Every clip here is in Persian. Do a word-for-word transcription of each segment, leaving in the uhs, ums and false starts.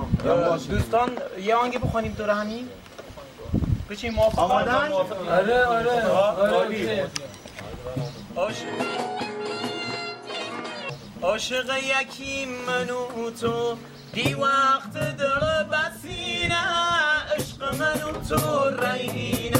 دوستان یه آهنگ بخونیم دور همین بچین موافق آمادن؟ آره آره آره عاشق یکیم من و تو دی وقت دل بسینه عشق من و تو رینه.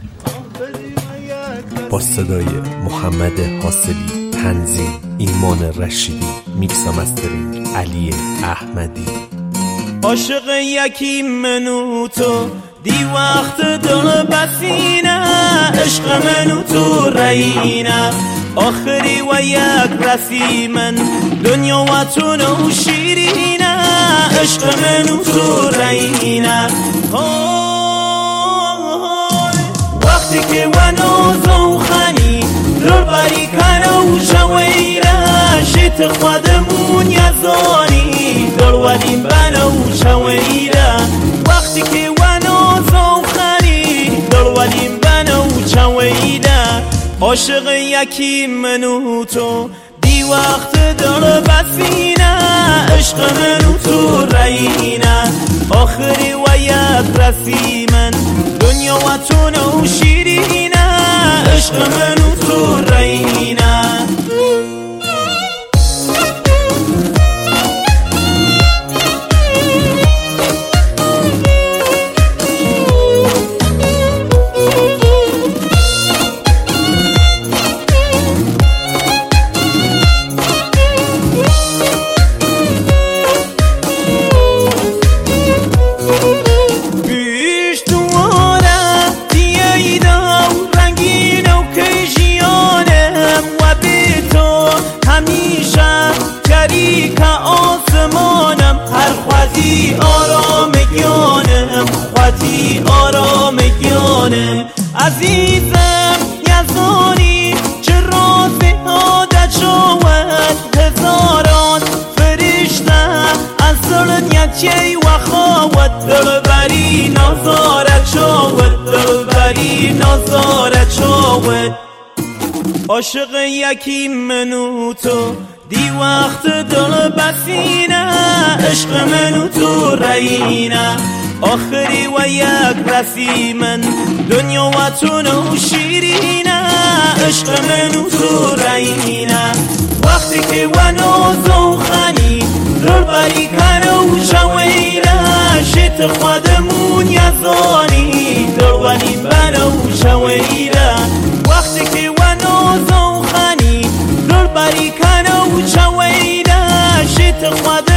با صدای محمد حاصلی، تنظیم ایمان رشیدی، میکس و مسترینگ علی احمدی. عاشق یکی من و تو دی وقت دل بسینه عشق من و تو رینه. آخری و یک رسیمن دنیا و تو نو شیرینه عشق من و تو رینه. وقتی که و نازو خانی رو بری کنو شویره شیط خودمون یزانی در ولیم بنو شویره. وقتی که و نازو خانی در ولیم بنو شویره. عاشق یکی من و تو دی وقت در بسینه عشق من و تو رینه. آخری و یک رسیمن دنیا و تو نو شیرینه عشق من و تو رینه. آرام گیانم خواتی آرام گیانم عزیزم یزانی چه راز عادت شود هزاران فرشته از دلت یکی و خواهد دلبری نظارت شود دلبری نظارت شود. عاشق یکی من و تو دی وقت دل بسینه عشق من و تو رینه. آخری و یک رسیمن دنیا و تو نو شیرینه عشق من و تو رینه. وقتی که و نازو خانی رو بری کنو شویره شیط خودمون یزانی در ولیم بنو شویره. وقتی که و نازو خانی رو بری کنو شویره شیط خودمون